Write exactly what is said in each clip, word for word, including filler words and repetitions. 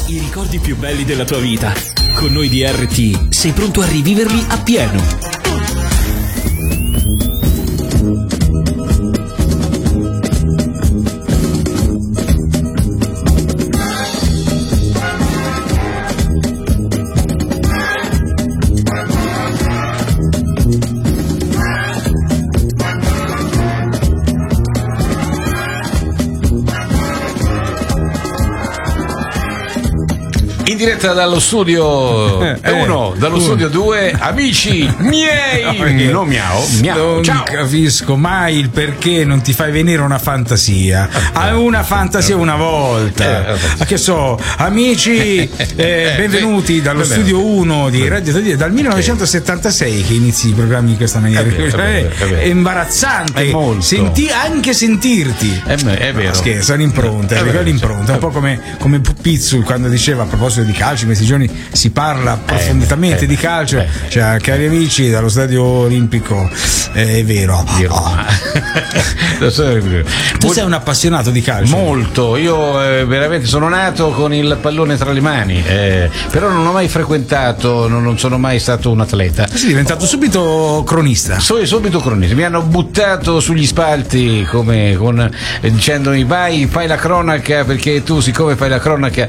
I ricordi più belli della tua vita. Con noi di R T sei pronto a riviverli appieno. In diretta dallo studio uno, eh, dallo uh. studio due, amici miei, no, no, miau, miau. Non Ciao. capisco mai il perché non ti fai venire una fantasia. Hai una fantasia una volta. Eh, che so, amici, eh, benvenuti dallo studio uno di Radio Italia, dal millenovecentosettantasei che inizi i programmi in questa maniera. È, vero, è, vero, è, vero. È imbarazzante. È molto. Senti, anche sentirti. È, è vero. No, scherzo, è un'impronta, è, è l'impronta. Un po' come, come Pizzu quando diceva a proposito di calcio, in questi giorni si parla approfonditamente eh, di calcio, eh, cioè, cari amici dallo stadio olimpico, eh, è vero, di Roma. Oh. Tu sei un appassionato di calcio? Molto, io eh, veramente sono nato con il pallone tra le mani, eh, però non ho mai frequentato, non, non sono mai stato un atleta. Sei diventato subito cronista? Sono subito cronista, mi hanno buttato sugli spalti come con, eh, dicendomi vai, fai la cronaca, perché tu siccome fai la cronaca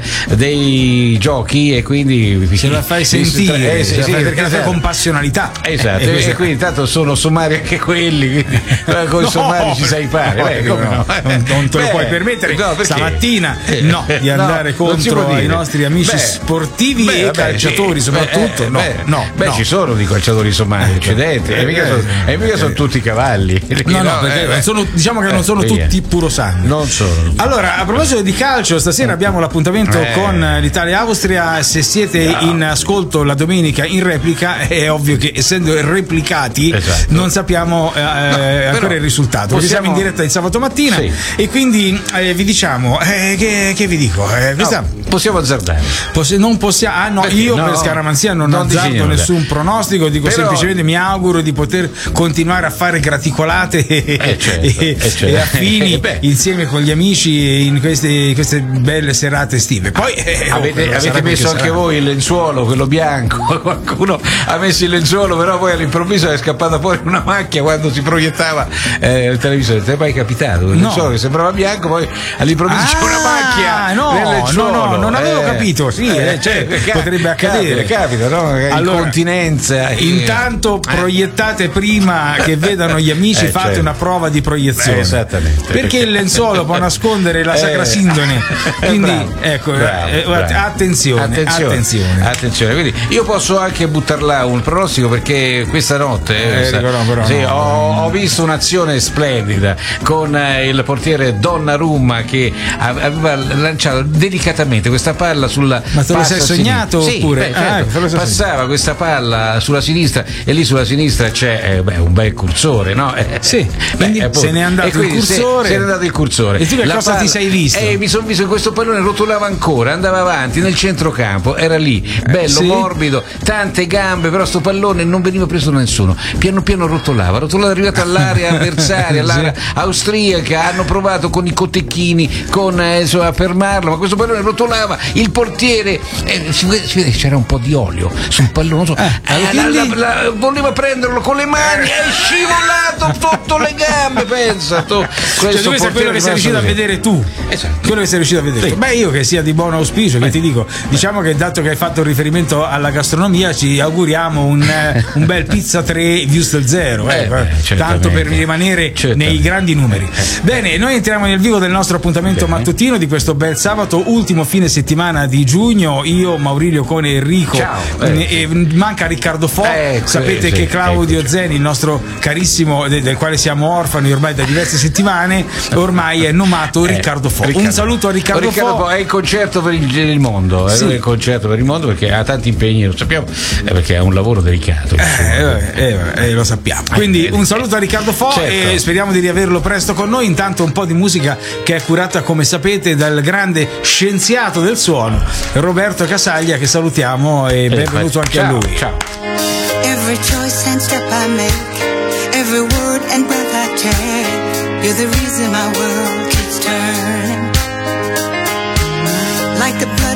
dei giochi e quindi se la fai sentire, eh, sì, sì, perché la fai con passionalità, esatto, e, e quindi tanto sono sommari anche quelli, quindi, con i no, sommari ci sai fare, no, beh, come no, no. Non, non te lo beh, puoi permettere no, stamattina no, di no, andare contro i nostri amici beh, sportivi beh, e vabbè, calciatori sì, soprattutto, beh, no, beh, no, beh no. Ci sono di calciatori sommari, eccedenti, e mica sono, e mica sono tutti cavalli, no, no, perché eh, sono, diciamo che non sono eh, tutti puro sangue, non sono. Allora, a proposito di calcio, stasera abbiamo l'appuntamento eh. con l'Italia-Austria. Se siete no. in ascolto la domenica in replica, è ovvio che essendo replicati esatto. non sappiamo eh, no, ancora il risultato. Possiamo... Siamo in diretta il sabato mattina sì. e quindi eh, vi diciamo eh, che, che vi dico eh, questa... no, possiamo azzardare. Poss- non possiamo ah no, perché io no, per scaramanzia non, non azzardo nessun pronostico, dico però... semplicemente mi auguro di poter continuare a fare graticolate e, eh certo, e, eh certo. e affini eh insieme con gli amici in queste, queste belle serate estive. Poi eh, avete, oh, avete messo anche sarà. voi il lenzuolo, quello bianco, qualcuno ha messo il lenzuolo, però poi all'improvviso è scappata fuori una macchia quando si proiettava eh, il televisore. Ti è mai capitato? Il no. lenzuolo che sembrava bianco, poi all'improvviso ah, c'è una macchia no, nel lenzuolo. No, no, non avevo eh, capito, sì, eh, cioè, eh, potrebbe accadere. Capita, no? Allora, incontinenza. Intanto eh. proiettate prima che vedano gli amici, eh, fate certo. una prova di proiezione. Eh, esattamente. Perché il lenzuolo può nascondere la sacra eh. sindone. Quindi bravo, ecco, bravo, eh, bravo. Attenzione, attenzione, attenzione. Attenzione, quindi io posso anche buttar là un pronostico perché questa notte eh, eh, però, però, sì, no, ho, no. ho visto un'azione splendida con eh, il portiere Donnarumma che aveva lanciato delicatamente questa palla sulla ma te lo sei sognato sì, oppure beh, certo, ah, passava questa palla sulla sinistra e lì sulla sinistra c'è eh, beh, un bel cursore, no? Eh, sì, quindi beh, se n'è andato il cursore se, se n'è andato il cursore e tu che la cosa palla, ti sei visto? Eh, mi sono visto che questo pallone rotolava ancora, andava avanti nel centrocampo, era lì bello, sì. morbido, tante gambe, però sto pallone non veniva preso da nessuno, piano piano rotolava, rotolava, è arrivato all'area avversaria, all'area sì. austriaca, hanno provato con i cotechini con, eh, insomma, a fermarlo, ma questo pallone rotolava, il portiere eh, si vede, si vede, c'era un po' di olio sul pallone, non so, eh, eh, la, la, la, voleva prenderlo con le mani, è scivolato sotto le gambe, pensa tu, cioè, questo è quello che sei riuscito a vedere tu, esatto. quello che sei riuscito a vedere sì. Beh, io che sia di buon auspicio, che ti dico, diciamo che dato che hai fatto riferimento alla gastronomia ci auguriamo un, eh, un bel pizza tre Würstel zero, eh, eh, tanto per rimanere certamente. nei grandi numeri. Bene, noi entriamo nel vivo del nostro appuntamento Bene. mattutino di questo bel sabato, ultimo fine settimana di giugno. Io, Maurilio con Enrico, Ciao, eh. e manca Riccardo Fo, ecco, sapete sì, che Claudio ecco. Zeni, il nostro carissimo, del, del quale siamo orfani ormai da diverse settimane, ormai è nomato eh, Riccardo Fo. Riccardo. Un saluto a Riccardo, Riccardo Fo. È il concerto per il, il mondo, sì. è il concerto per il mondo perché ha tanti impegni, lo sappiamo, eh, perché è un lavoro delicato. Eh, eh, eh, lo sappiamo. Quindi un saluto a Riccardo Fo certo. e speriamo di riaverlo presto con noi. Intanto un po' di musica che è curata, come sapete, dal grande scienziato del suono Roberto Casaglia, che salutiamo e benvenuto anche ciao, a lui. Ciao. Every choice and step I make, every word and breath I take, you're the reason my world keeps turning. Like the blood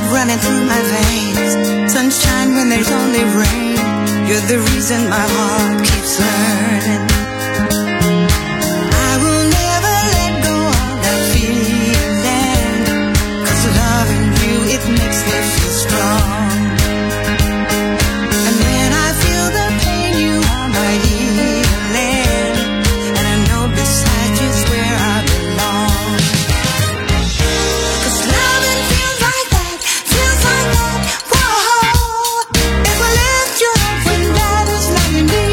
running through my veins. Sunshine when there's only rain. You're the reason my heart keeps learning. I will never let go of that feeling, 'cause loving you, it makes me feel strong. And when I feel the pain, you are my healing, and I know beside you's where I belong. 'Cause loving feels like that, feels like that, whoa. If I lift you up when that is loving me.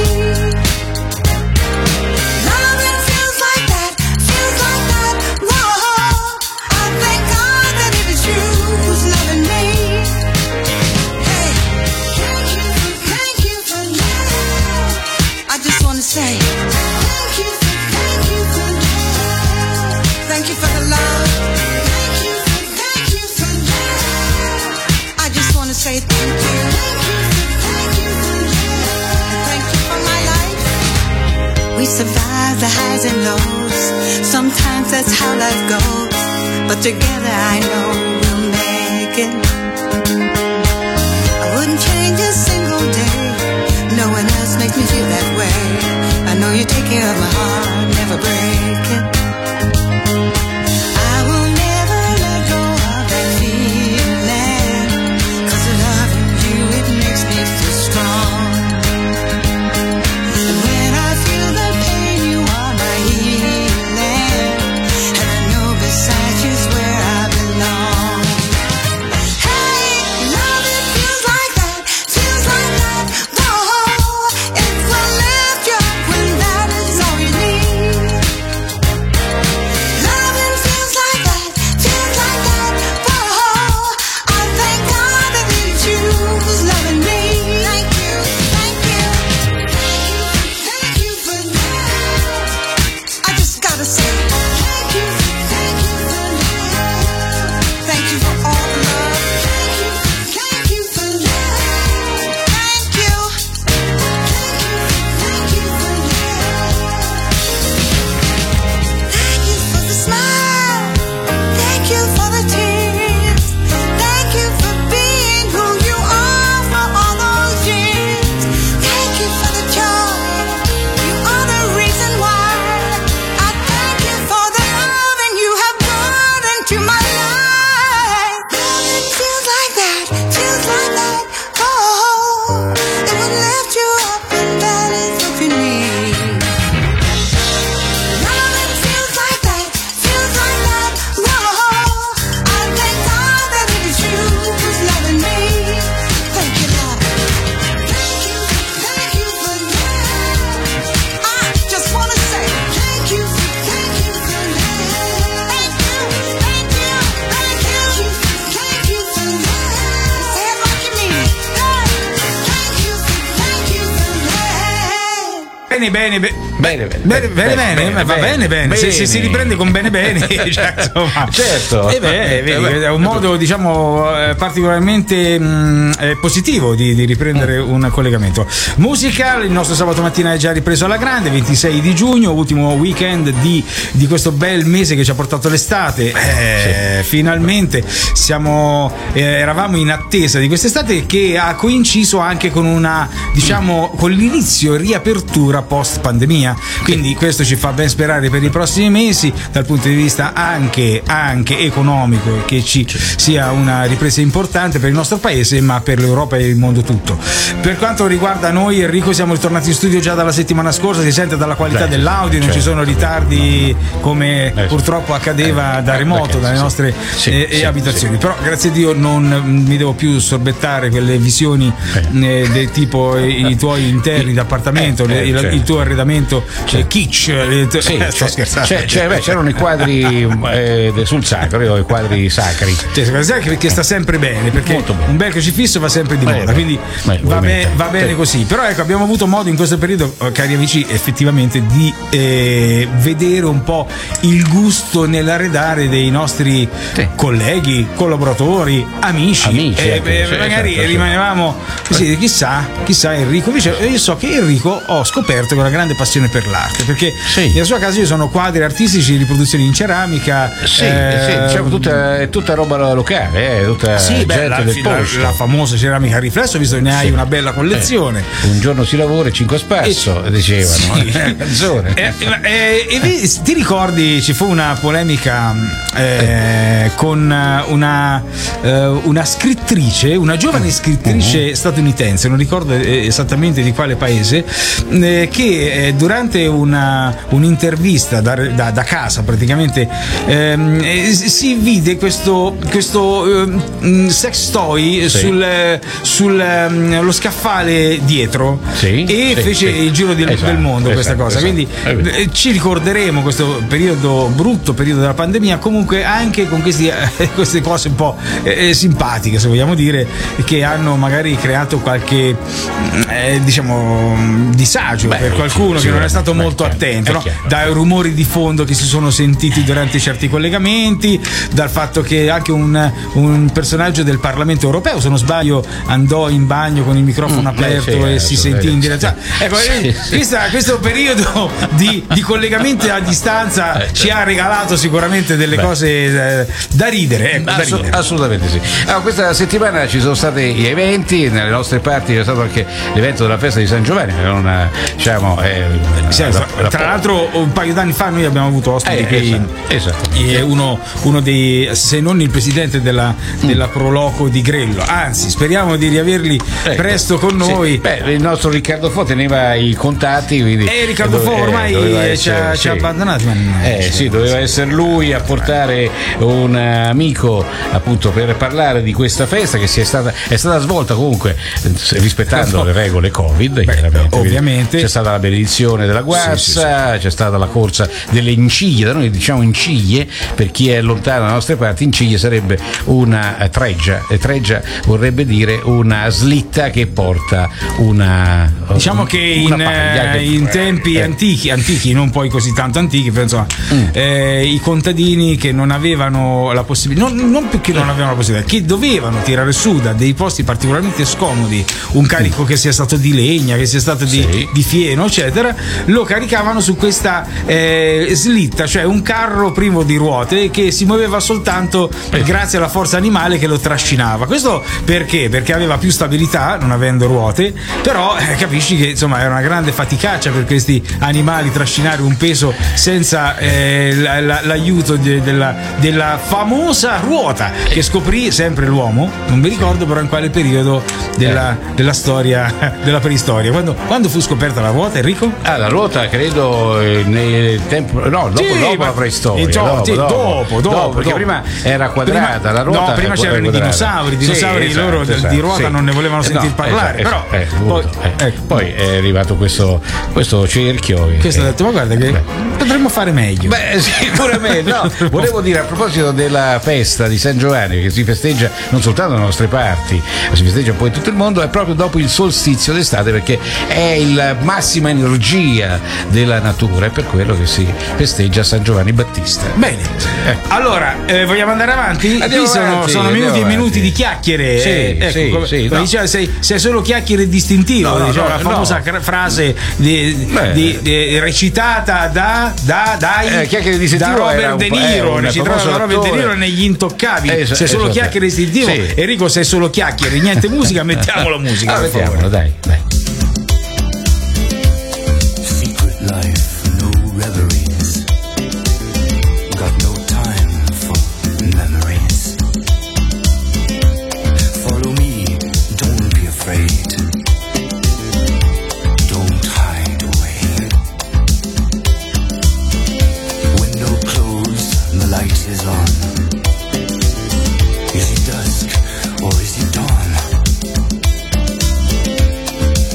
Loving feels like that, feels like that, whoa. I thank God that it is you who's loving me. Hey, thank you, thank you for love. I just wanna say thank you, thank you for love. Thank you for the love. Thank you, thank you for love. I just wanna say thank you. Thank you, thank you for love. Thank you for my life. We survive the highs and lows. Sometimes that's how life goes. But together I know we'll make it. I wouldn't change a single day. No one else makes me feel that way. I know you take care of my heart, never break it. I will never let go of that feeling, 'cause loving you, it makes me feel strong. And when I feel the pain, you are my healing, and I know beside you's where I belong. Hey, love, it feels like that, feels like that, whoa. It will lift you up when that is all you need. Loving feels like that, feels like that, whoa. I thank God that it's you who's loving me. Thank you, thank you, thank you for love. I just gotta say thank you, thank you for love. Thank you for all the love. Thank you, thank you for love. Thank you, thank you, thank you for love. Thank you for the smile. Thank you for the tears. Thank you for being who you are for all those years. Thank you for the joy. You are the reason why. I thank you for the love and you have brought into my life. Love, it feels like that, feels like that. Oh, it will lift you up and that is what you need. Love, it feels like that, feels like that. Whoa, I thank God that it is you who's loving me. Thank you, Lord. Thank you, thank you for love. I just wanna say thank you, thank you for love. Thank you, thank you, thank you, thank you for love. Say it like you mean it. Thank you, thank you for love. Bene, bene, bene. Bene, Bene, bene, bene, ma va bene, bene. Se, se si riprende con bene, bene, cioè, insomma. Certo. Eh beh, Eh, vedi, beh. è un modo, diciamo, eh, particolarmente mh, eh, positivo di, di riprendere un collegamento. Musica, il nostro sabato mattina è già ripreso alla grande, ventisei di giugno, ultimo weekend di, di questo bel mese che ci ha portato l'estate. Eh, Finalmente siamo, eh, eravamo in attesa di quest'estate che ha coinciso anche con una, diciamo, con l'inizio riapertura post pandemia. Quindi questo ci fa ben sperare per i prossimi mesi dal punto di vista anche, anche economico, che ci sia una ripresa importante per il nostro paese, ma per l'Europa e il mondo tutto. Per quanto riguarda noi, Enrico, siamo ritornati in studio già dalla settimana scorsa, si sente dalla qualità Beh, dell'audio, non certo. ci sono ritardi come Eh, purtroppo accadeva eh, da eh, remoto, perché, dalle sì, nostre sì, eh, sì, abitazioni. sì. Però grazie a Dio non mi devo più sorbettare quelle visioni eh, del tipo i, i tuoi interni d'appartamento, Eh, eh, il, certo. il tuo arredamento eh, kitsch. eh, t- Sì, eh, sto c'è- scherzando. c'è- c'è- beh, c'erano i quadri eh, sul sacro, i quadri sacri. Cioè, sai che- che sta sempre bene, perché Molto bene. un bel crocifisso va sempre di Bene, moda, quindi bene, va, be- ovviamente. va bene Sì. così. Però ecco, abbiamo avuto modo in questo periodo, eh, cari amici, effettivamente di eh, vedere un po' il gusto nell'arredare dei nostri Sì. colleghi, collaboratori, amici. Amici, Eh, ecco, beh, sì, magari certo, sì. rimanevamo così, chissà, chissà Enrico. Invece io so che Enrico ho scoperto che è una grande passione passione per l'arte, perché Sì. nella sua casa io sono quadri artistici, riproduzioni in ceramica. Sì, eh, sì, diciamo tutta, è tutta roba locale, eh, tutta sì, beh, gente la, del la- posto. la famosa ceramica a riflesso, visto che ne hai Sì. una bella collezione. Eh, un giorno si lavora e cinque a spasso, dicevano. Sì. eh, canzone. Eh, eh, e vi- ti ricordi ci fu una polemica eh, con una, eh, una scrittrice, una giovane scrittrice statunitense, non ricordo eh, esattamente di quale paese, eh, che eh, durante una, un'intervista da, da- da casa praticamente ehm, eh, si vide questo, questo ehm, sex toy Sì. sul, sul ehm, lo scaffale dietro Sì, e sì, fece sì. il giro del, Esatto, del mondo questa esatto, cosa, esatto. quindi È vero. eh, ci ricorderemo questo periodo brutto, periodo della pandemia, comunque anche con questi, eh, queste cose un po' eh, simpatiche, se vogliamo dire, che hanno magari creato qualche eh, diciamo disagio Beh, per qualcuno sì, che non è stato beh, molto chiaro, attento, è no? chiaro. Dai rumori di fondo che si sono sentiti durante certi collegamenti, dal fatto che anche un, un personaggio del Parlamento europeo, se non sbaglio, andò in bagno con il microfono Mm, beh, aperto sì, e eh, si sì, sentì in sì. diretta. Ecco, Sì, eh, sì. questa- questo periodo di, di collegamenti a distanza Eh, ci ha regalato sicuramente delle Beh. cose eh, da ridere, ecco, da Assu- ridere. assolutamente sì. Allora, questa settimana ci sono stati gli eventi, nelle nostre parti c'è stato anche l'evento della festa di San Giovanni, che non ha, diciamo, è, Sì, la- tra, la- tra l'altro un paio d'anni fa noi abbiamo avuto ospiti Eh, che esatto, esatto. è uno, uno dei, se non il presidente della, della Proloco di Grello, anzi speriamo di riaverli Ecco, presto con sì. noi. Beh, il nostro Riccardo Fo teneva i contatti, quindi E Riccardo Fo dove- ormai doveva ci ha- essere- ci ha sì. abbandonati, ma no, Eh sì, doveva essere lui a portare un amico appunto per parlare di questa festa che si è stata, è stata svolta comunque eh, rispettando le regole Covid, chiaramente. ovviamente. C'è stata la benedizione della guazza, Sì, sì, c'è stata la corsa delle inciglie, da noi diciamo inciglie, per chi è lontano dalle nostre parti, inciglie sarebbe una eh, treggia, e treggia vorrebbe dire una slitta che porta una Diciamo che una in, paglia eh, che- in tempi eh. antichi, antichi, non poi così tanto antichi, però insomma, Mm. eh, i contadini che non avevano la possibilità, non, non perché non avevano la possibilità, che dovevano tirare su da dei posti particolarmente scomodi un carico che sia stato di legna, che sia stato di, Sì. di fieno, eccetera, lo caricavano su questa eh, slitta, cioè un carro privo di ruote che si muoveva soltanto Eh. grazie alla forza animale che lo trascinava. Questo perché? Perché aveva più stabilità, non avendo ruote, però eh, capisci che insomma era una grande faticaccia per questi animali trascinare un peso senza eh, la- la- l'aiuto de- della, della famosa ruota che scoprì sempre l'uomo, non mi ricordo però in quale periodo della, della storia, della preistoria. Quando, quando fu scoperta la ruota, Enrico? Ah, la ruota credo eh, nel tempo no, dopo, Sì, dopo ma- la preistoria, eh, gio- dopo, sì, dopo, dopo, perché dopo. prima era quadrata Prima- la ruota. no, prima era c'erano i quadrata. dinosauri, i Sì, dinosauri esatto, loro del- esatto, di ruota sì. non ne volevano Eh, sentir no, parlare, esatto, però eh, poi, eh, ecco. poi è arrivato questo, questo cerchio che- Questo ha detto, ma guarda che Beh. potremmo fare meglio. Beh, sicuramente. No, volevo dire a proposito della festa di San Giovanni, che si festeggia non soltanto dalle nostre parti, ma si festeggia poi in tutto il mondo, è proprio dopo il solstizio d'estate, perché è la massima energia della natura, è per quello che si festeggia San Giovanni Battista. Bene, Eh. allora eh, vogliamo andare avanti? Andiamo Qui sono, avanti, sono andiamo minuti e avanti. minuti di chiacchiere. Sì, eh, ecco, sì, come, sì, come no. diceva, sei, sei solo chiacchiere distintivo, No, no, diciamo, no, la famosa no. cra- frase di- Beh. di- di- recitata da, da dai Eh, chiacchiere distintivo da era Robert un De po'- eh, Niro, un recitata famoso da Robert De attore. Niro negli Intoccabili. Esa- sei solo esatto. chiacchiere distintivo. Sì. Enrico, sei solo chiacchiere, niente musica, mettiamo la musica. Ah, per favore. mettiamolo, dai, dai. Secret life, no reveries. Got no time for memories. Follow me, don't be afraid. Don't hide away. Window closed, the light is on. Is it dusk or is it dawn?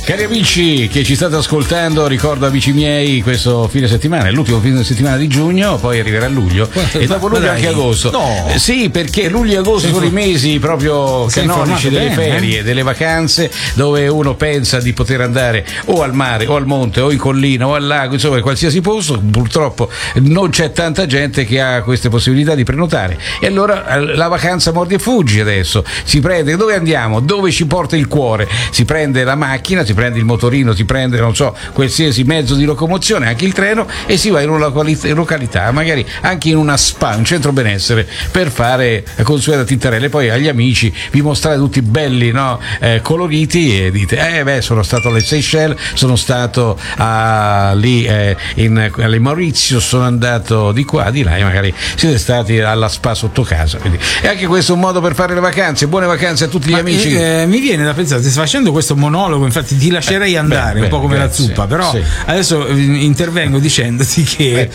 Cari amici che ci state ascoltando, ricordo amici miei questo fine settimana, è l'ultimo fine settimana di giugno, poi arriverà luglio e dopo luglio anche agosto. No. Eh, sì, perché luglio e agosto sono i mesi proprio Sei canonici delle informato bene, ferie, delle vacanze, dove uno pensa di poter andare o al mare o al monte o in collina o al lago, insomma in qualsiasi posto. Purtroppo non c'è tanta gente che ha queste possibilità di prenotare e allora eh, la vacanza mordi e fuggi adesso. Si prende, dove andiamo? Dove ci porta il cuore? Si prende la macchina, si prende il motorino, si prende, non so, qualsiasi mezzo di locomozione, anche il treno, e si va in una località, località magari anche in una spa, un centro benessere, per fare consueta tintarelle. Poi agli amici vi mostrate tutti belli, no? eh, coloriti, e dite eh beh, sono stato alle Seychelles, sono stato a, lì eh, in, alle Mauritius, sono andato di qua, di là, e magari siete stati alla spa sotto casa. Quindi e anche questo è un modo per fare le vacanze. Buone vacanze a tutti gli Ma, amici. eh, mi viene da pensare, stai facendo questo monologo, infatti ti lascerei andare, beh, un po' beh, come grazie, la zuppa, però sì. adesso eh, intervengo dicendoti che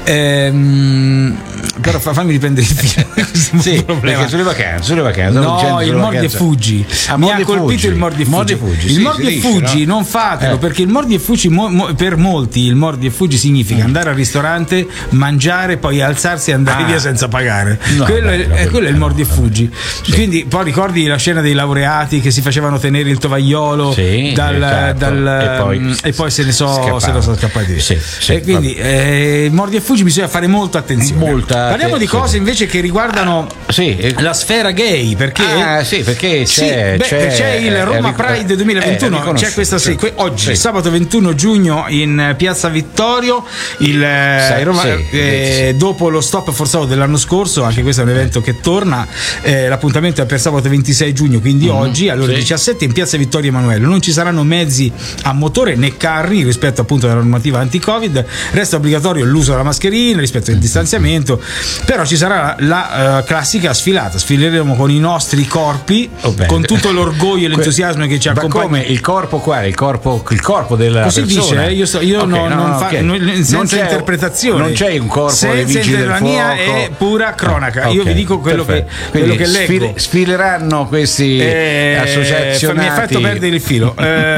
ehm, però fa- fammi riprendere il filo. Questo è un Sì, problema. perché sulle vacanze, sulle vacanze. No, sulle il mordi e vacanze. fuggi. Ah, Mi mordi ha e colpito fuggi. il mordi e fuggi. Mordi e fuggi, il sì, mordi si e dice, fuggi, no? non fatelo, Eh. perché il mordi e fuggi mo- mo- per molti il mordi e fuggi significa andare al ristorante, mangiare, poi alzarsi e andare Ah. via senza pagare. No, quello, è, bello, eh, quello è il bello. mordi e fuggi. Quindi poi ricordi la scena dei laureati che si facevano tenere il tovagliolo Sì, dal, esatto. dal- E poi- mm, e poi se ne so scappavano. se lo sono scappati via. Sì, sì, e quindi eh, mordi e fuggi bisogna fare molta attenzione. Molta Parliamo di attenzione. cose invece che riguardano Sì, eh, la sfera gay, perché ah, sì, perché Sì, c'è, beh, c'è, c'è il eh, Roma eh, Pride eh, duemilaventuno, eh, c'è questa sì, que- oggi sì. sabato ventuno giugno in eh, Piazza Vittorio, il, eh, Sai, Roma- eh, sì, eh, sì. dopo lo stop forzato dell'anno scorso, anche questo è un evento che torna, eh, l'appuntamento è per sabato ventisei giugno, quindi oggi alle ore sì. diciassette in Piazza Vittorio Emanuele. Non ci saranno mezzi a motore né carri rispetto appunto alla normativa anti-Covid, resta obbligatorio l'uso della mascherina, rispetto al distanziamento, però ci sarà la, la, eh, classica sfilata, sfileremo con i nostri corpi, Oh, bene. con tutto l'orgoglio e Que- l'entusiasmo che ci Ma accompagna. come il corpo qua, il corpo, il corpo della Così persona? dice, eh? io, sto, io Ok, no- no, non no, fa, ok. non- senza Non c'è- interpretazione. non c'è un corpo dei senza vigili del la mia fuoco. è pura cronaca. Ok, Io vi dico quello che, perfetto. quello Quindi che leggo. sfile- sfileranno questi Eh, associazionati. mi ha fatto perdere il filo.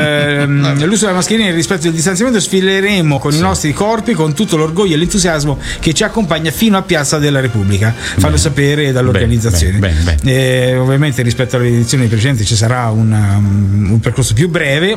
Ehm, l'uso della mascherina e il rispetto del distanziamento, sfileremo con i nostri corpi con tutto l'orgoglio e l'entusiasmo che ci accompagna fino a Piazza della Repubblica. Fallo sapere dall'organizzazione. bene, bene, Eh, ovviamente rispetto alle edizioni precedenti ci sarà una- un percorso più breve,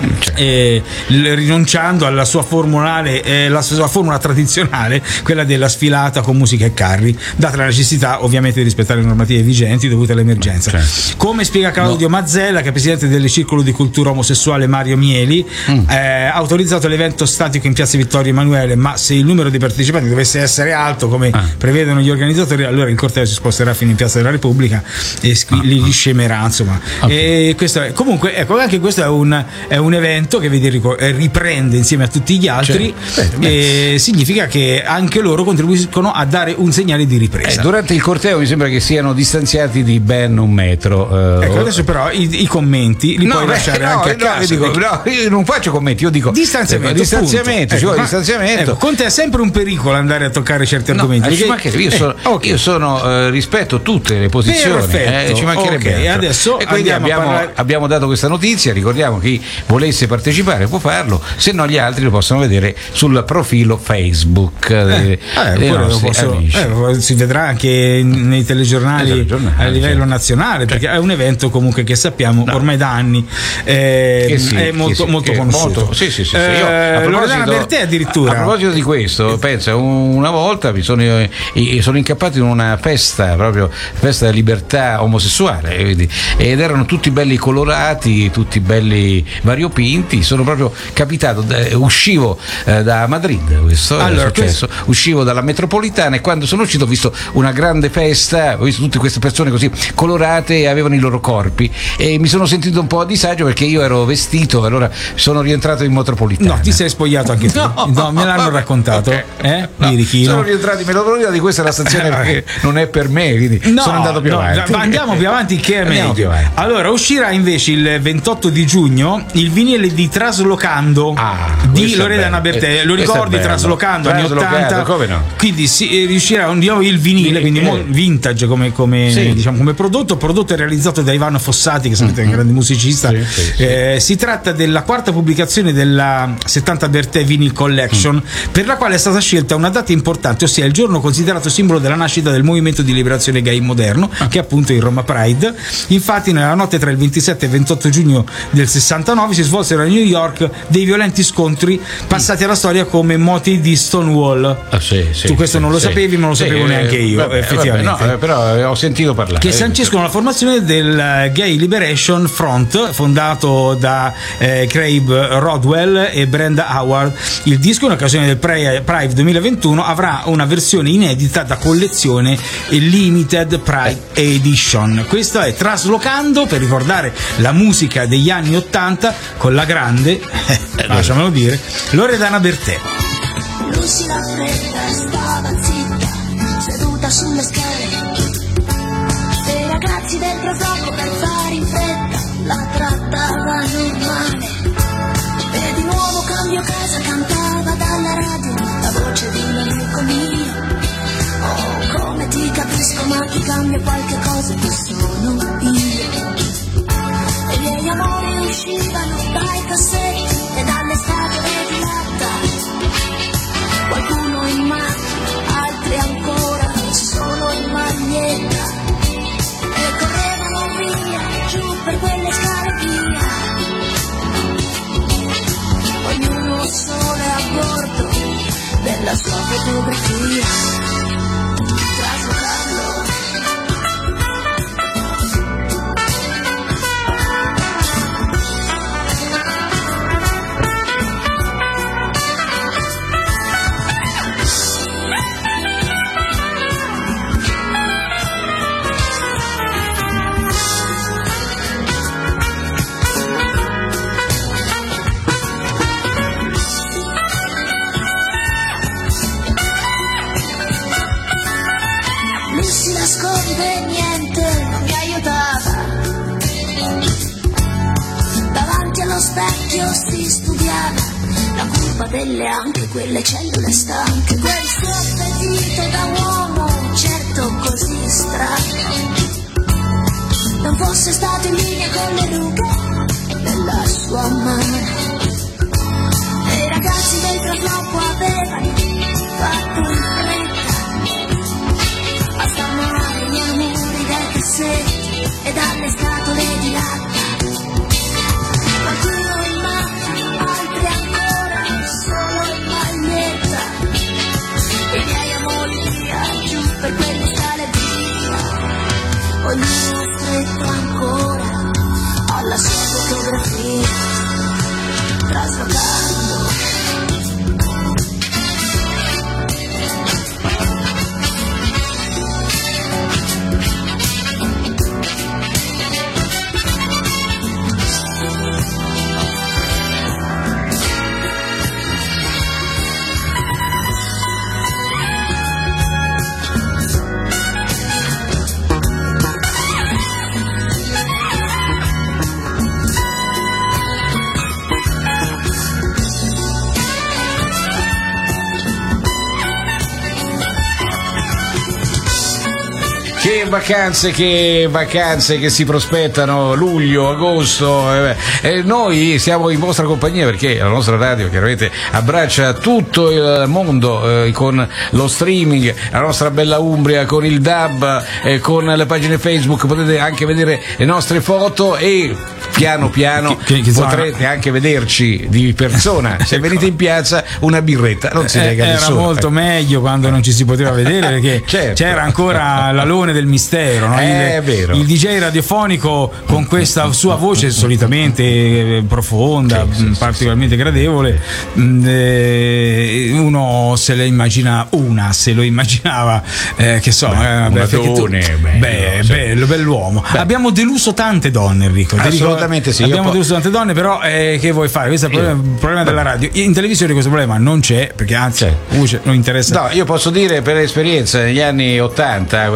eh, l- rinunciando alla sua formulare, eh, la sua formula tradizionale, quella della sfilata con musica e carri, data la necessità ovviamente di rispettare le normative vigenti dovute all'emergenza. Certo. Come spiega Claudio Mazzella, che è presidente del Circolo di Cultura Omosessuale Mario Mieli, Mm. eh, ha autorizzato l'evento statico in Piazza Vittorio Emanuele, ma se il numero di partecipanti dovesse essere alto come Ah. prevedono gli organizzatori, allora il corteo si sposterà fino in Piazza della Repubblica e schi- lì gli scemerà, insomma. E questo è- comunque ecco, anche questo è un, è un evento che vedi, rico- eh, riprende insieme a tutti gli altri, Certo. Beh, e significa che anche loro contribuiscono a dare un segnale di Eh, ripresa. durante il corteo mi sembra che siano distanziati di ben un metro. eh, Ecco, adesso però i, i commenti li No, puoi beh, lasciare no, anche a no, casa. io dico, no, io non faccio commenti, io dico Distanziamento, eh, distanziamento, punto. ci vuole Ecco, ma- distanziamento. ecco, con te è sempre un pericolo andare a toccare certi No, argomenti. eh, ci perché- mancherebbe, io eh, sono, ok. io sono, eh, rispetto tutte le posizioni, Perfetto, eh, ci mancherebbe ok, altro. adesso E quindi andiamo a abbiamo, parlare- abbiamo dato questa notizia, ricordiamo chi volesse partecipare può farlo, se no gli altri lo possono vedere sul profilo Facebook Eh, dei, eh, dei quello lo nostri posso- amici. eh, si vedrà anche nei telegiornali, Nei telegiornali, a livello certo. nazionale, perché è un evento comunque che sappiamo ormai da anni eh, Che sì, è che molto, sì, molto che conosciuto. molto- sì, sì, sì, sì. Io, Eh, a Loredana proposito- Bertè addirittura. A proposito di questo, pensa, una volta mi sono, eh, sono incappato in una festa, proprio festa della libertà omosessuale, vedi? Ed erano tutti belli colorati, tutti belli variopinti. Sono proprio capitato, da- uscivo eh, da Madrid, questo Allora, è successo, uscivo dalla metropolitana e quando sono uscito ho visto una grande festa, ho visto tutte queste persone così colorate e avevano i loro corpi e mi sono sentito un po' a disagio perché io ero vestito, allora sono rientrato in metropolitana. No, ti sei spogliato anche tu. No, me l'hanno raccontato. Ok. Eh? No, Birichino. sono rientrato in metropolitana, di questa è la stazione perché non è per me, quindi No, sono andato più no, avanti. ma andiamo più avanti che è Andiamo più meglio. avanti. Allora, uscirà invece il ventotto di giugno il vinile di Traslocando Ah, di questo è Loredana bello. Bertè. Eh, Lo questo è ricordi bello. Traslocando anni Traslocando, ottanta? come no? Quindi si, eh, riuscirà un di nuovo il vinile, quindi Eh. mo- vintage come, come, Sì. diciamo, come prodotto. Prodotto è realizzato da Ivano Fossati, che sapete è un grande musicista. Sì, sì, sì. Eh, si tratta della quarta pubblicazione della settanta Bertè Vinyl Collection, mm. per la quale è stata scelta una data importante, ossia il giorno considerato simbolo della nascita del movimento di liberazione gay moderno, ah. che è appunto il Roma Pride. Infatti nella notte tra il ventisette e il ventotto giugno del sessantanove si svolsero a New York dei violenti scontri passati alla storia come moti di Stonewall. Ah, sì, sì, tu questo sì, non lo sì. sapevi, ma lo sì, sapevo neanche io, vabbè, effettivamente. Vabbè, no, però ho sentito parlare. Che sanciscono la formazione del Gay Liberation Front, fondato da eh, Craig Rodwell e Brenda Howard. Il disco, in occasione del Pride duemilaventuno, avrà una versione inedita da collezione e Limited Pride Edition. Questo è Traslocando, per ricordare la musica degli anni ottanta con la grande, eh, lasciamelo dire, Loredana Bertè. Lucy la fredda stava zitta, seduta sulle scale. E i ragazzi del trasloco, per fare in fretta, la trattavano male. E di nuovo cambio casa, cantava dalla radio la voce di un amico mio. Oh, come ti capisco, ma ti cambia qualche cosa, che sono io. E i miei amori uscivano dai cassetti e dalle scatole di latta. Qualcuno in macchina, altri ancora solo in maglietta. E correvano via, giù per quelle scale via. Ognuno solo è a bordo della sua fotografia. Traslocando. Si nasconde, niente non mi aiutava. Davanti allo specchio si studiava la curva delle anche quelle cellule stanche. Quel suo appetito da uomo, certo così strano, non fosse stato in linea con le rughe della sua mano. E i ragazzi del trasloco avevano fatto in fretta a stammare gli amori dai cassetti e dalle scatole di latta. Qualcuno in macchina, altri ancora solo in maglietta. I miei amori via, giù per quelle scale via. Ognuno stretto ancora alla sua fotografia. Traslocando. Che vacanze, che vacanze che si prospettano, luglio, agosto, eh, eh, noi siamo in vostra compagnia perché la nostra radio chiaramente abbraccia tutto il mondo eh, con lo streaming, la nostra bella Umbria, con il D A B, eh, con le pagine Facebook, potete anche vedere le nostre foto e piano piano che, che potrete zona? anche vederci di persona. Se venite in piazza, una birretta, non si nega eh, era nessuno. molto meglio quando non ci si poteva vedere, perché certo. c'era ancora l'alone del mistero, no? È il, vero. il D J radiofonico con questa sua voce solitamente profonda, sì, sì, particolarmente sì, gradevole, eh, uno se le immagina una se lo immaginava eh, che so, beh, eh, una tu, donna, bello, beh, sì. bello, bell'uomo. Beh. Abbiamo deluso tante donne, Enrico. Assolutamente sì. Abbiamo po- deluso tante donne, però eh, che vuoi fare? Questo è il problema, il problema della radio. In televisione questo problema non c'è, perché anzi C'è. uh, non interessa. No, io posso dire per esperienza negli anni ottanta, quando negli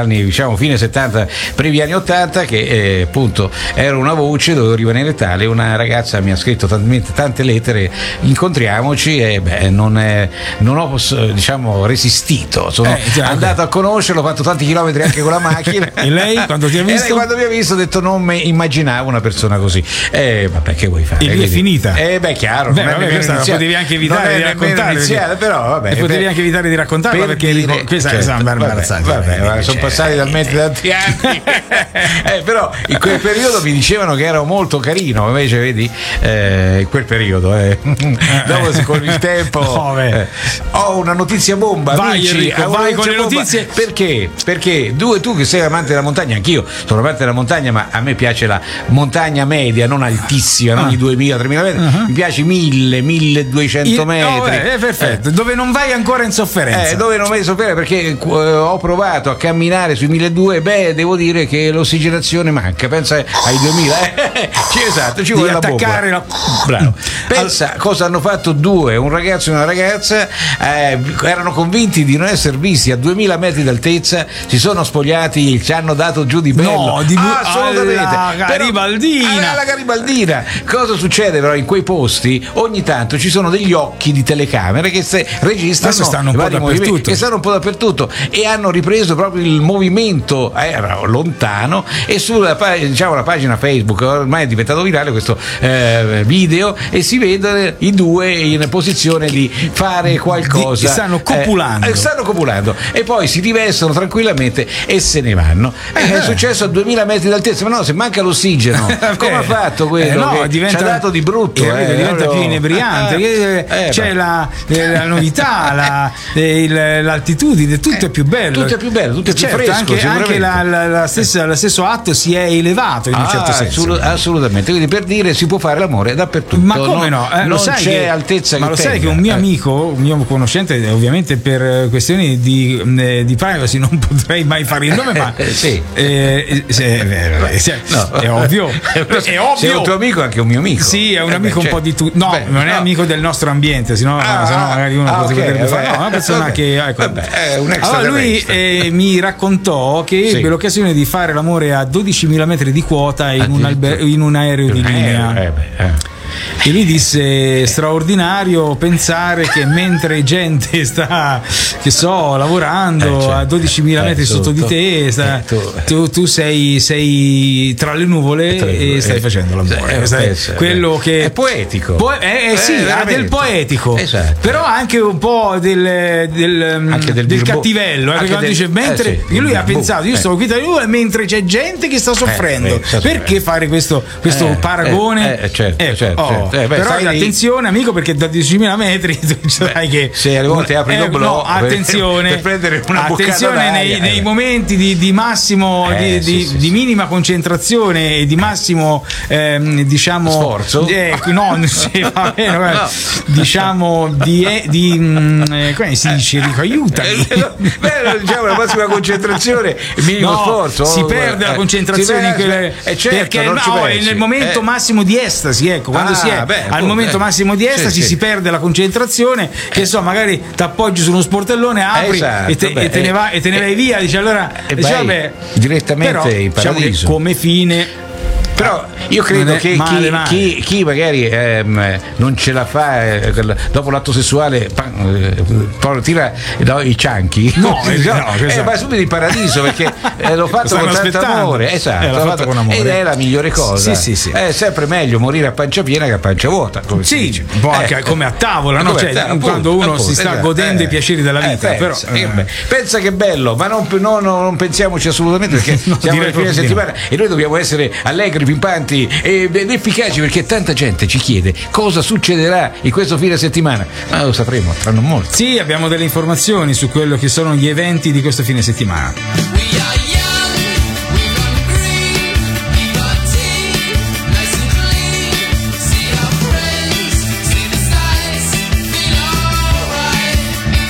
anni, diciamo fine settanta, primi anni ottanta, che eh, appunto ero una voce, dovevo rimanere tale. Una ragazza mi ha scritto talmente tante lettere, incontriamoci, e beh, non, è, non ho diciamo resistito, sono Eh, già, andato a conoscerlo, ho fatto tanti chilometri anche con la macchina. E lei quando ti ha E lei visto? quando mi ha visto ha detto non mi immaginavo una persona così. Eh, vabbè, che vuoi fare? E lì è finita. Eh beh, chiaro. Beh, non è vabbè, nemmeno questa la iniziata. potevi anche evitare Non è di nemmeno raccontare, iniziata, perché- però vabbè. E potevi per- anche evitare di raccontarla, per perché dire- ric- questa certo, è imbarazzante. vabbè, vabbè, vabbè, sono passati talmente tanti anni. Eh, però in quel periodo mi dicevano che ero molto carino, invece vedi, eh, in quel periodo, eh. Dopo con il tempo No, beh. eh, ho una notizia bomba. Vai, amici, Enrico, ho una vai con notizia le bomba. notizie. Perché? Perché due, tu che sei amante della montagna, anch'io sono amante della montagna, ma a me piace la montagna media, non altissima, non Ah. i duemila tremila metri, Uh-huh. mi piace mille milleduecento Il- metri. oh, eh, perfetto, dove non vai ancora in sofferenza. Eh, dove non mi sapere, perché eh, ho provato a camminare sui milleduecento, beh, devo dire che l'ossigenazione manca, pensa ai duemila, eh, sì, esatto, ci Devi vuole la bomba. attaccare la- Bravo. Pensa cosa hanno fatto due, un ragazzo e una ragazza, eh, erano convinti di non essere visti a duemila metri d'altezza, si sono spogliati, ci hanno dato giù di bello. No, di bu- assolutamente. alla Però- Garibaldina. alla Garibaldina. Cosa succede però in quei posti? Ogni tanto ci sono degli occhi di telecamere che se registrano Adesso stanno un i po' vari dappertutto. movimenti, che stanno un po' dappertutto, e hanno ripreso proprio il movimento, era lontano, e sulla pa- diciamo, la pagina Facebook ormai è diventato virale questo eh, video, e si vede i due in posizione di fare qualcosa. Di- stanno copulando. Eh, stanno copulando e poi si rivestono tranquillamente e se ne vanno. Eh, è successo a duemila metri d'altezza, ma no, se manca l'ossigeno, come ha fatto quello? Eh, no, che diventa, ci ha dato di brutto, eh, eh, diventa proprio- più inebriante. Eh, eh, eh, c'è ma- la, eh, la novità, la- eh, il- l'altitudine, tutto è più bello. tutto è più bello, tutto è più Certo, fresco, anche, anche sicuramente. la, la- la stessa- lo stesso atto si è elevato in un Ah, certo senso. assolut- assolutamente, quindi per dire si può fare l'amore dappertutto. Ma come non, no? Eh, lo non sai c'è che, altezza ma che lo sai tenga. che un mio Eh. amico, un mio conoscente, ovviamente per questioni di, eh, di privacy non potrei mai fare il nome, ma Eh, sì. eh, eh, se- eh, se- No. è ovvio, è Se è ovvio. un tuo amico è anche un mio amico. Sì, è un Eh, amico beh, un cioè- po' di tutto. No, beh, non è no. amico del nostro ambiente, sennò, Ah, sennò magari uno ah, cosa ok, potrebbe fare. vabbè. No, è una persona Vabbè. che ecco. Vabbè, è un allora lui extraterrestre. eh, mi raccontò che Sì. ebbe l'occasione di fare l'amore a dodicimila metri di quota in un, Addirittura. alber- in un aereo di Eh, linea. eh, beh, eh. E lui disse: straordinario pensare che mentre gente sta, che so, lavorando Eh, certo. a dodicimila Eh, metri sotto di sotto. te, sta- Eh, tu- tu, tu sei, sei tra le nuvole Tra le e nuvole. stai facendo l'amore. Eh, Questo è pensa, quello beh. che È poetico. Po- eh, eh, sì, Eh, ha veramente. del poetico, Esatto. però anche un po' del, del, Anche del del birbo- cattivello. eh, anche perché quando del- dice mentre eh, sì, perché lui il ha birbo, pensato, io eh. stavo qui tra le nuvole mentre c'è gente che sta soffrendo. eh, sta Perché soffrendo. fare questo, questo Eh, paragone? eh, eh, certo, Ecco, certo, oh, certo. Eh, beh, però stai lì- attenzione, amico, perché da diecimila metri tu sai che se alle volte apri eh, l'oblò no, per- attenzione, per prendere una boccata attenzione d'aria, nei, eh. nei momenti di, di massimo Eh, di, sì, di- sì, di sì. minima concentrazione e di massimo ehm, diciamo Sforzo? eh, no, sì, va bene, guarda, No. diciamo di, eh, di mm, eh, come si dice, Enrico, aiutami. Eh, no, beh, diciamo la massima concentrazione, il minimo No, sforzo. si oh, perde eh, la concentrazione si in quelle, perde- eh, certo, perché non ci no, è pensi. nel momento Eh. massimo di estasi, ecco, quando Ah, si è beh, al appunto, momento eh. massimo di estasi Sì, sì. si perde la concentrazione, che so, magari ti appoggi su uno sportellone, apri Esatto, e, te, beh, e te ne eh, vai, e te ne vai eh, via, dici allora e dici, vai vabbè, direttamente però, in diciamo che paradiso. come fine. Però io Non credo è che male, chi, male. chi- chi magari ehm, non ce la fa eh, quel- dopo l'atto sessuale pa- eh, poi tira no, i cianchi, No, eh, eh, no, eh, esatto. va subito in paradiso perché eh, l'ho fatto Stanno con tanto aspettando. amore, esatto, Eh, l'ha l'ho fatto con amore. ed è la migliore cosa. Sì, sì, sì. È sempre meglio morire a pancia piena che a pancia vuota, come si Sì, dice. un po' anche Eh, come a tavola, no? come a Cioè, tavola, quando appunto, uno si appunto, sta esatto. godendo Eh, i piaceri della eh, vita, pensa, però, eh, eh. beh, pensa che bello, ma non, no, no, non pensiamoci assolutamente perché No, siamo direi nel fine proprio di settimana e noi dobbiamo essere allegri, pimpanti e ed efficaci perché tanta gente ci chiede cosa succederà in questo fine settimana. Ma lo sapremo tra non molto. Sì, abbiamo delle informazioni su quello che sono gli eventi di questo fine settimana. We are young, we run green, we got tea, nice and clean. See our friends, see the sights, feel alright.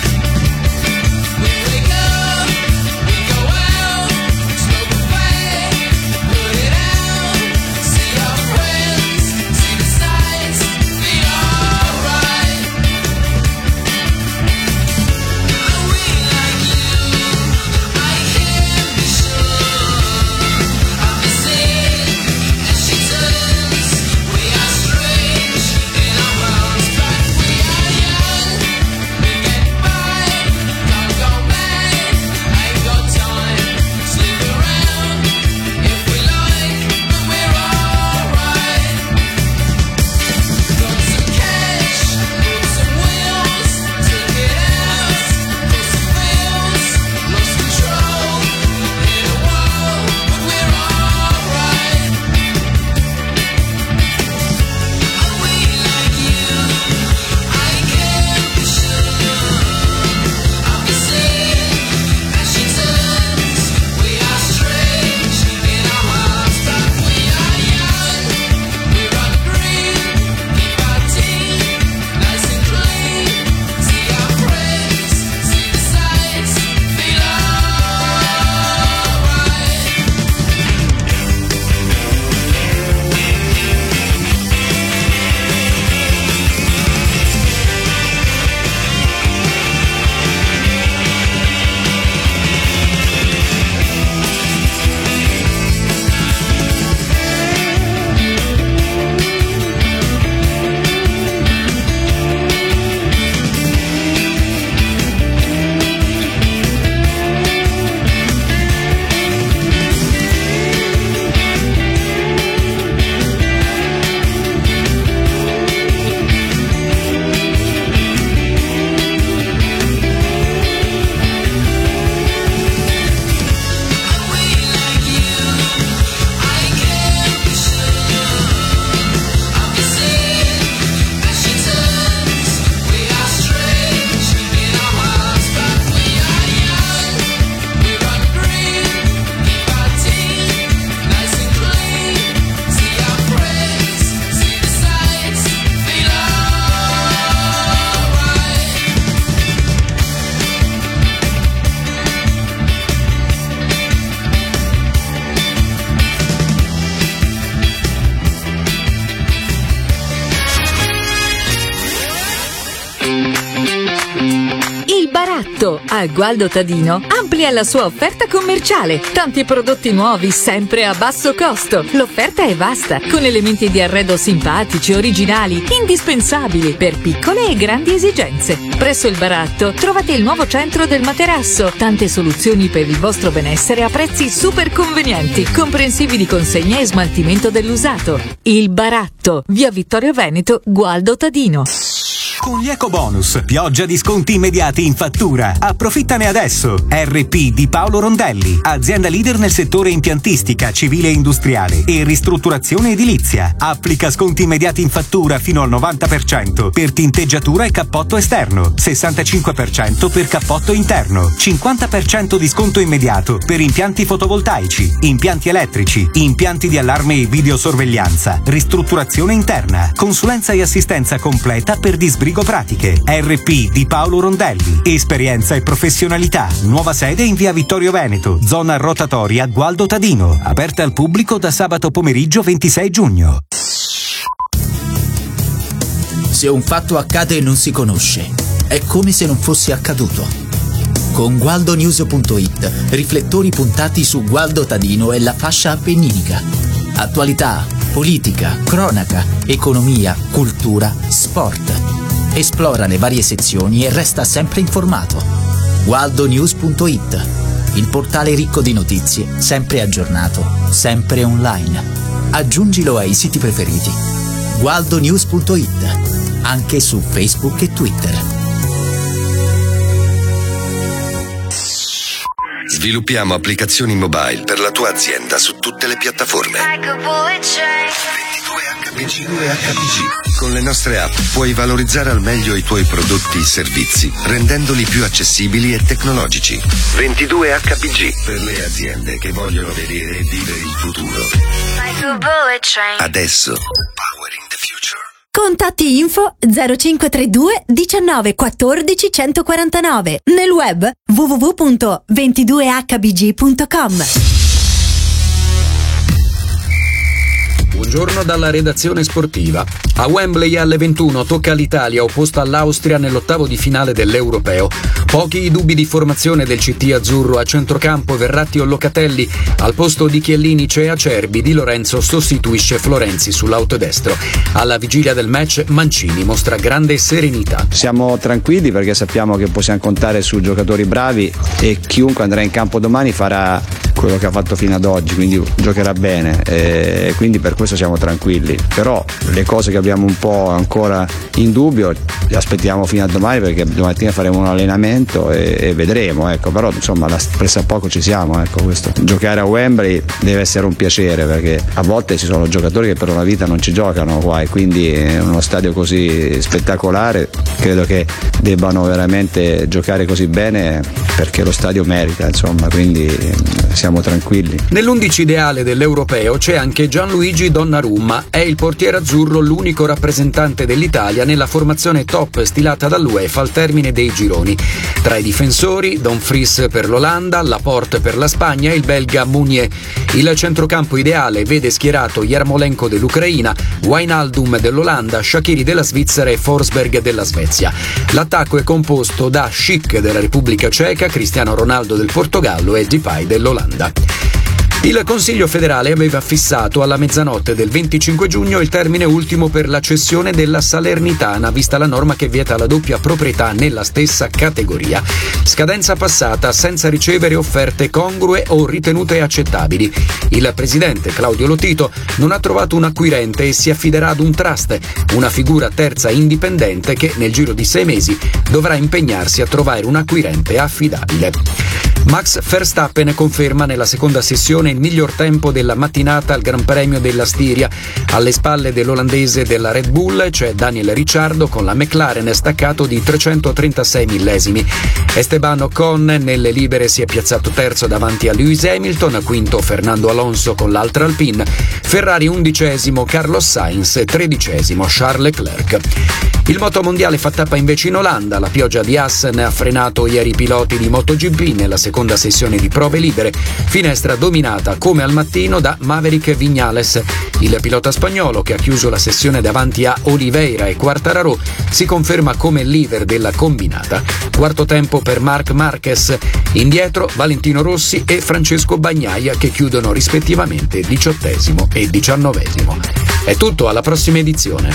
We wake up, we go out, smoke away, put it out. See our friends, see the sights, feel alright. Are we like you? I care. A Gualdo Tadino amplia la sua offerta commerciale. Tanti prodotti nuovi, sempre a basso costo. L'offerta è vasta, con elementi di arredo simpatici, originali, indispensabili per piccole e grandi esigenze. Presso il Baratto trovate il nuovo centro del materasso. Tante soluzioni per il vostro benessere a prezzi super convenienti, comprensivi di consegna e smaltimento dell'usato. Il Baratto, via Vittorio Veneto, Gualdo Tadino. Con gli ecobonus, pioggia di sconti immediati in fattura. Approfittane adesso. R P di Paolo Rondelli, azienda leader nel settore impiantistica, civile e industriale e ristrutturazione edilizia. Applica sconti immediati in fattura fino al novanta per cento per tinteggiatura e cappotto esterno, sessantacinque per cento per cappotto interno, cinquanta per cento di sconto immediato per impianti fotovoltaici, impianti elettrici, impianti di allarme e videosorveglianza, ristrutturazione interna, consulenza e assistenza completa per disbrigo pratiche. R P di Paolo Rondelli, esperienza e professionalità. Nuova sede in via Vittorio Veneto, zona rotatoria Gualdo Tadino, aperta al pubblico da sabato pomeriggio ventisei giugno. Se un fatto accade e non si conosce, è come se non fosse accaduto. Con gualdonews punto it, riflettori puntati su Gualdo Tadino e la fascia appenninica. Attualità, politica, cronaca, economia, cultura, sport. Esplora le varie sezioni e resta sempre informato. gualdonews punto it, il portale ricco di notizie, sempre aggiornato, sempre online. Aggiungilo ai siti preferiti. gualdonews punto it, anche su Facebook e Twitter. Sviluppiamo applicazioni mobile per la tua azienda su tutte le piattaforme. ventidue H P G. Con le nostre app puoi valorizzare al meglio i tuoi prodotti e servizi, rendendoli più accessibili e tecnologici. ventidue H P G per le aziende che vogliono vedere e vivere il futuro. Adesso. Powering the future. Contatti info zero cinque tre due diciannove quattordici centoquarantanove. Nel web w w w punto ventidue h b g punto com. Buongiorno dalla redazione sportiva. A Wembley alle ventuno tocca all'Italia opposta all'Austria nell'ottavo di finale dell'Europeo. Pochi i dubbi di formazione del C T azzurro. A centrocampo Verratti o Locatelli. Al posto di Chiellini c'è Acerbi. Di Lorenzo sostituisce Florenzi sull'autodestro. Alla vigilia del match Mancini mostra grande serenità. Siamo tranquilli perché sappiamo che possiamo contare su giocatori bravi e chiunque andrà in campo domani farà quello che ha fatto fino ad oggi, quindi giocherà bene e quindi per questo siamo tranquilli. Però le cose che abbiamo un po' ancora in dubbio le aspettiamo fino a domani, perché domattina faremo un allenamento e, e vedremo, ecco. Però insomma pressappoco ci siamo, ecco. Questo giocare a Wembley deve essere un piacere, perché a volte ci sono giocatori che per una vita non ci giocano qua, e quindi in uno stadio così spettacolare credo che debbano veramente giocare così bene, perché lo stadio merita, insomma, quindi siamo tranquilli. Nell'undici ideale dell'Europeo c'è anche Gianluigi Donnarumma. È il portiere azzurro l'unico rappresentante dell'Italia nella formazione top stilata dall'UEFA al termine dei gironi. Tra i difensori Dumfries per l'Olanda, Laporte per la Spagna e il belga Mounier. Il centrocampo ideale vede schierato Yarmolenko dell'Ucraina, Wijnaldum dell'Olanda, Shaqiri della Svizzera e Forsberg della Svezia. L'attacco è composto da Schick della Repubblica Ceca, Cristiano Ronaldo del Portogallo e Depay dell'Olanda. Il Consiglio federale aveva fissato alla mezzanotte del venticinque giugno il termine ultimo per la cessione della Salernitana, vista la norma che vieta la doppia proprietà nella stessa categoria. Scadenza passata senza ricevere offerte congrue o ritenute accettabili. Il presidente Claudio Lotito non ha trovato un acquirente e si affiderà ad un trust, una figura terza indipendente che nel giro di sei mesi dovrà impegnarsi a trovare un acquirente affidabile. Max Verstappen conferma nella seconda sessione il miglior tempo della mattinata al Gran Premio della Stiria. Alle spalle dell'olandese della Red Bull c'è Daniel Ricciardo con la McLaren staccato di trecentotrentasei millesimi. Esteban Ocon nelle libere si è piazzato terzo davanti a Lewis Hamilton, quinto Fernando Alonso con l'altra Alpine, Ferrari undicesimo Carlos Sainz e tredicesimo Charles Leclerc. Il motomondiale fa tappa invece in Olanda, la pioggia di Assen ha frenato ieri i piloti di MotoGP nella seconda sessione di prove libere, finestra dominata come al mattino da Maverick Viñales. Il pilota spagnolo, che ha chiuso la sessione davanti a Oliveira e Quartararo, si conferma come leader della combinata. Quarto tempo per Marc Marquez, indietro Valentino Rossi e Francesco Bagnaia, che chiudono rispettivamente diciottesimo e diciannovesimo. È tutto, alla prossima edizione.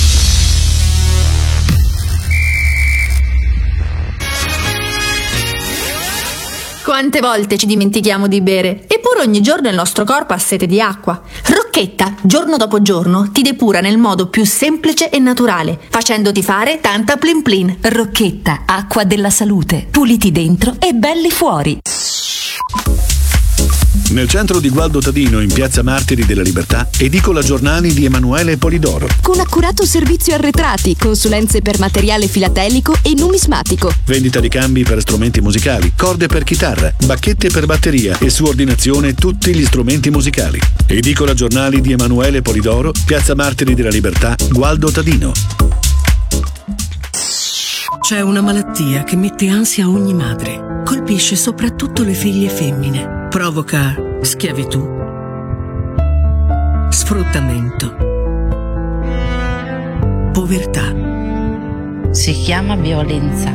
Quante volte ci dimentichiamo di bere, eppure ogni giorno il nostro corpo ha sete di acqua. Rocchetta, giorno dopo giorno, ti depura nel modo più semplice e naturale, facendoti fare tanta plin plin. Rocchetta, acqua della salute, puliti dentro e belli fuori. Nel centro di Gualdo Tadino, in piazza Martiri della Libertà, edicola giornali di Emanuele Polidoro. Con accurato servizio arretrati, consulenze per materiale filatelico e numismatico. Vendita di cambi per strumenti musicali, corde per chitarra, bacchette per batteria e su ordinazione tutti gli strumenti musicali. Edicola giornali di Emanuele Polidoro, piazza Martiri della Libertà, Gualdo Tadino. C'è una malattia che mette ansia a ogni madre. Colpisce soprattutto le figlie femmine. Provoca schiavitù, sfruttamento, povertà. Si chiama violenza.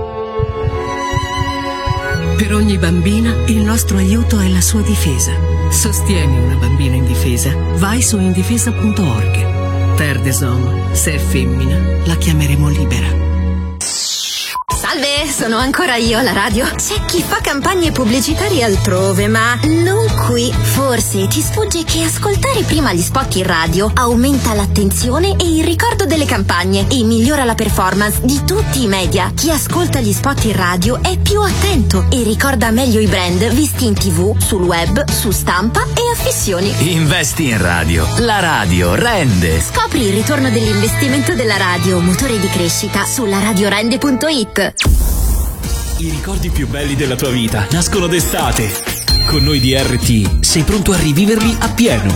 Per ogni bambina il nostro aiuto è la sua difesa. Sostieni una bambina indifesa. Vai su indifesa punto org. Terre des Hommes, se è femmina, la chiameremo libera. Salve, sono ancora io alla radio. C'è chi fa campagne pubblicitarie altrove, ma non qui. Forse ti sfugge che ascoltare prima gli spot in radio aumenta l'attenzione e il ricordo delle campagne e migliora la performance di tutti i media. Chi ascolta gli spot in radio è più attento e ricorda meglio i brand visti in tv, sul web, su stampa e affissioni. Investi in radio. La radio rende. Scopri il ritorno dell'investimento della radio, motore di crescita, sulla radiorende punto it. I ricordi più belli della tua vita nascono d'estate. Con noi di R T sei pronto a riviverli appieno.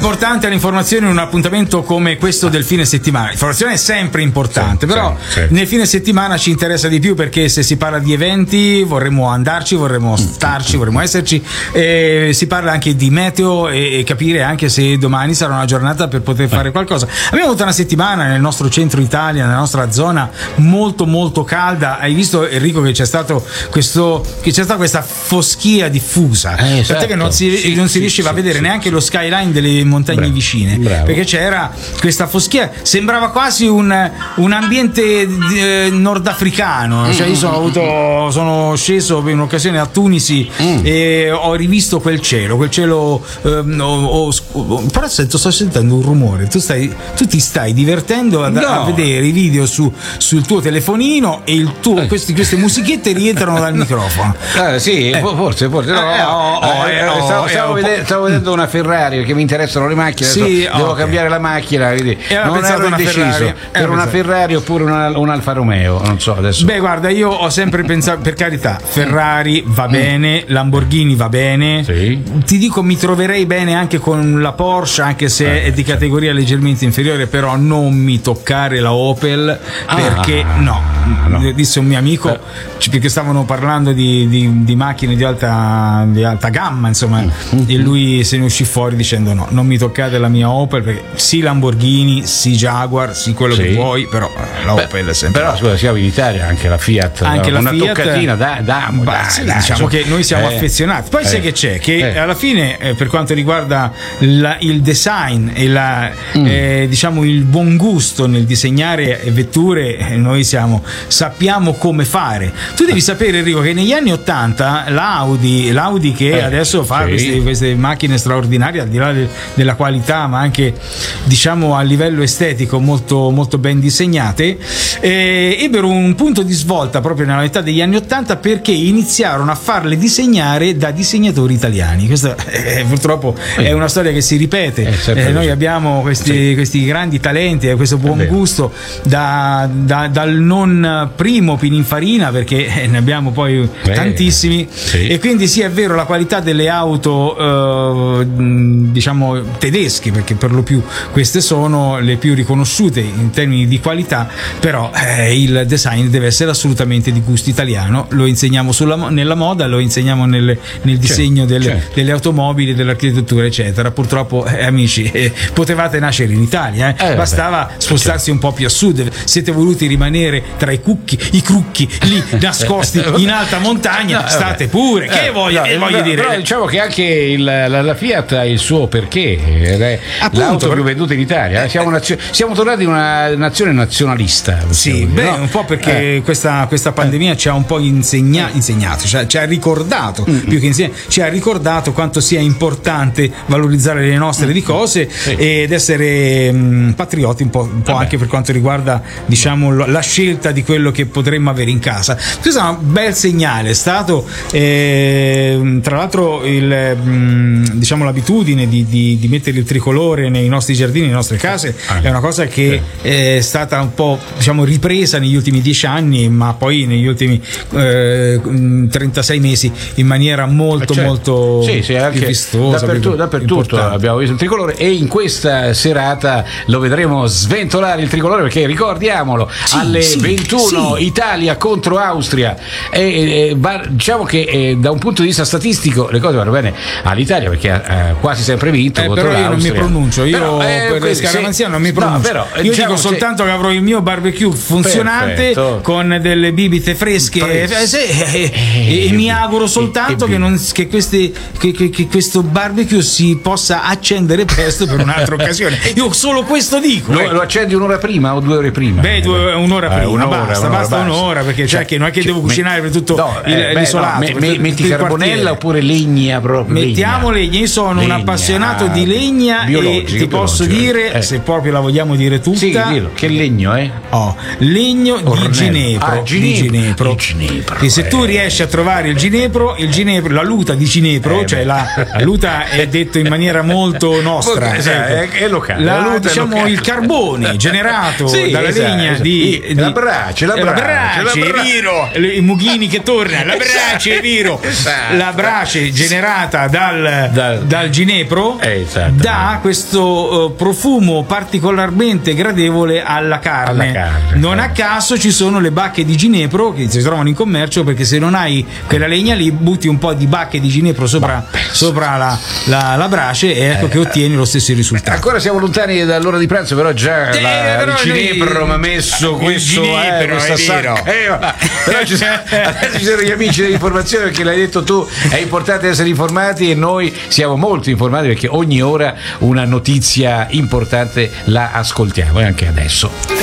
importante l'informazione in un appuntamento come questo del fine settimana. L'informazione è sempre importante, Sì, però sì, sì. nel fine settimana ci interessa di più, perché se si parla di eventi vorremmo andarci, vorremmo starci, vorremmo esserci. Eh, si parla anche di meteo e, e capire anche se domani sarà una giornata per poter fare qualcosa. Abbiamo avuto una settimana nel nostro centro Italia, nella nostra zona, molto molto calda. Hai visto, Enrico, che c'è stato questo che c'è stata questa foschia diffusa, Eh, tant'è che non si, sì, non si sì, riusciva sì, a vedere sì, neanche sì. lo skyline delle montagne Bravo, vicine, bravo. perché c'era questa foschia, sembrava quasi un, un ambiente eh, nordafricano. Cioè io sono avuto sono sceso in un'occasione a Tunisi e ho rivisto quel cielo quel cielo ehm, ho- ho- ho- però sento, sto sentendo un rumore. Tu stai tu ti stai divertendo ad- No. a vedere i video su, sul tuo telefonino e il tuo, questi, queste musichette rientrano dal microfono. Eh, sì, Eh. forse, forse. No, Eh, ho- ho- eh, eh, ho- stavo, eh, stavo ho- vedendo, stavo vedendo una Ferrari, perché mi interessano le macchine. Sì, adesso devo ok. cambiare la macchina. Quindi E aveva non pensato ero una indeciso Ferrari. per Era una pensato. Ferrari oppure una- un Alfa Romeo. Non so adesso. Beh, guarda, io ho sempre pensato, per carità, Ferrari va bene, Lamborghini va bene. Ti dico, mi troverei bene anche con la Porsche, anche se è di categoria leggermente inferiore, però non mi toccare la Opel, perché no, disse un mio amico, c- perché stavano parlando di, di- di macchine di alta, di alta gamma, insomma, e lui se ne uscì fuori dicendo no, non mi toccate la mia Opel, perché sì Lamborghini, sì Jaguar, sì quello Sì. che vuoi, però eh, la Beh, Opel è sempre. Però scusa, siamo in Italia, anche la Fiat, Anche no? la una Fiat, toccatina, dai, dai, Bah, dai, sì, dai, diciamo insomma. che noi siamo Eh, affezionati. Poi eh, sai che c'è? Che eh. alla fine, eh, per quanto riguarda la- il design e la, Mm. eh, diciamo il buon gusto nel disegnare vetture, eh, noi siamo, sappiamo come fare. Tu devi sapere, Enrico, che negli anni ottanta l'Audi, l'Audi che Eh, adesso fa sì. queste, queste macchine straordinarie, al di là de- della qualità, ma anche diciamo a livello estetico molto, molto ben disegnate, eh, ebbero un punto di svolta proprio nella metà degli anni ottanta, perché iniziarono a farle disegnare da disegnatori italiani. Questa eh, purtroppo è una storia che si ripete. sempre Eh, noi così. abbiamo questi, questi grandi talenti e questo buon vero. gusto da- da- dal non primo Pininfarina, perché eh, ne abbiamo poi Eh, tantissimi, sì. e quindi sì, è vero, la qualità delle auto eh, mh, diciamo tedesche, perché per lo più queste sono le più riconosciute in termini di qualità, però eh, il design deve essere assolutamente di gusto italiano. Lo insegniamo sulla, mo- nella moda, lo insegniamo nel, nel disegno delle, certo. delle automobili, dell'architettura, eccetera. Purtroppo, eh, amici, eh, potevate nascere in Italia, eh. Eh, bastava vabbè, spostarsi un po' più a sud. Siete voluti rimanere tra i cucchi, i crucchi lì nascosti in alta montagna, No, state vabbè. pure. Che Eh, voglio, no, che voglio no, dire? Però diciamo che anche il- la, la Fiat ha il suo perché, ed è Appunto, l'auto per- più venduta in Italia. Siamo, nazio- siamo tornati in una nazione nazionalista. Sì, possiamo beh, dire, no? un po' perché questa, questa pandemia ci ha un po' insegna- insegnato, cioè, ci ha ricordato, più che insegnato, ci ha ricordato quanto sia importante valorizzare le nostre di cose ed essere mh, patrioti un po', un po' anche per quanto riguarda, diciamo, lo- la scelta di quello che potremmo avere in casa. Questo è un bel segnale, è stato ehm, tra l'altro il, mh, diciamo, l'abitudine di, di- di mettere il tricolore nei nostri giardini, nelle nostre case, è una cosa che è stata un po', diciamo, ripresa negli ultimi dieci anni, ma poi negli ultimi eh, mh, trentasei mesi in maniera molto Certo. molto Sì, sì, anche più vistosa, dappertutto, più dappertutto importante. abbiamo visto il tricolore, e in questa serata lo vedremo sventolare il tricolore, perché ricordiamolo, Sì, alle sì, ventuno sì. Italia contro Austria, e, e, va- diciamo che eh, da un punto di vista statistico le cose vanno bene all'Italia, perché ha quasi sempre vinto Eh, contro però io non mi l'Austria. pronuncio, io Però, eh, per le quindi, scaramanzia sì. non mi No, pronuncio. però, io diciamo, dico se- soltanto che avrò il mio barbecue funzionante, Perfetto. con delle bibite fresche, Fresche. eh, sì, eh, e, e mi auguro soltanto che, non, che, questi, che, che- che questo barbecue si possa accendere presto per un'altra occasione. Io solo questo dico. Lo, ecco. lo accendi un'ora prima o due ore prima? Beh, due- un'ora Eh, prima, un'ora, basta, un'ora, basta un'ora, perché cioè, che non è che devo me- cucinare per tutto no, il- eh, beh, l'isolato, no, me- per me- tutto metti il carbonella quartiere. oppure legna proprio. Mettiamo legna, io sono un Legna, appassionato di legna, biologico, e ti posso biologico, dire, eh. se proprio la vogliamo dire tutta, Sì, dillo, che legno è? oh, legno di Ornello. ginepro, Ah, di ginepro. ginepro. Il ginepro, E se tu eh. riesci a trovare il ginepro, il ginepro, la luta di ginepro, Eh, cioè beh. la, la luta è detto in maniera molto nostra, Esatto, ecco. è- è locale, La- la luta è diciamo locale. il carbone generato Sì, dalla esatto, legna esatto. di, I- di- la brace, la eh, brace, brace, la è brace. vero, le- i mughini che tornano, la brace, è vero, Esatto. la brace generata dal, Dal- dal ginepro, Eh, esatto. dà questo uh, profumo particolarmente gradevole alla carne. Alla carne, non eh. a caso ci sono le bacche di ginepro che si trovano in commercio, perché se non hai quella legna lì butti un po' di bacche di ginepro sopra, sopra la, la, la brace e ecco Eh, che ottieni lo stesso risultato. Ancora siamo lontani dall'ora di pranzo, però già Eh, la, però il ginepro noi- mi ha messo il questo, ginepro, eh, questa è vero. sacca. Eh, ma- però ci sono- adesso ci sono gli amici dell'informazione, perché l'hai detto tu, è importante essere informati e noi siamo molto informati, perché ogni ora una notizia importante la ascoltiamo e anche adesso.